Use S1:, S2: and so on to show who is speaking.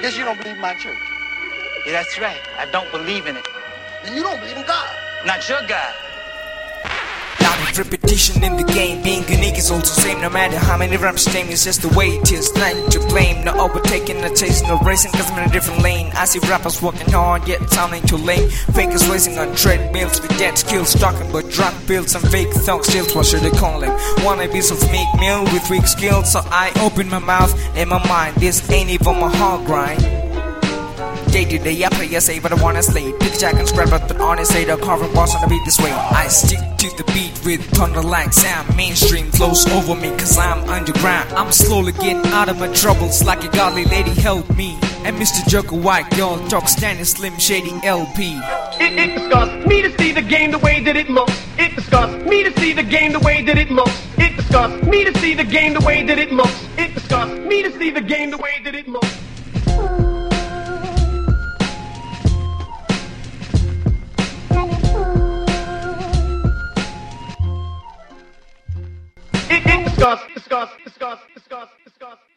S1: Guess you don't believe in my church.
S2: Yeah, that's right. I don't believe in it.
S1: Then you don't believe in God.
S2: Not your God.
S3: Lot of repetition in the game. Being unique is also same. No matter how many rhymes name, it's just the way it is. Nothing to blame. No overtaking, no chasing, no racing, cause I'm in a different lane. I see rappers working hard, yet sounding too lame. Fakers racing on treadmills with dead skills, talking about drug pills and fake thug skills. What should they call them? Wannabes of meek meal with weak skills. So I open my mouth and my mind. This ain't even my hard grind. Day to day I play, I say what I wanna slay. Pick jack and scrap but honest say the carving boss on the beat this way. I stick to the beat with thunder like sound. Mainstream flows over me cause I'm underground. I'm slowly getting out of my troubles like a godly lady help me. And Mr. Joker White Girl talk standing slim shady LP.
S4: It disgusts me to see the game the way that it looks. It disgusts me to see the game the way that it looks. It disgusts me to see the game the way that it looks. It disgusts me to see the game the way that it looks. Discuss.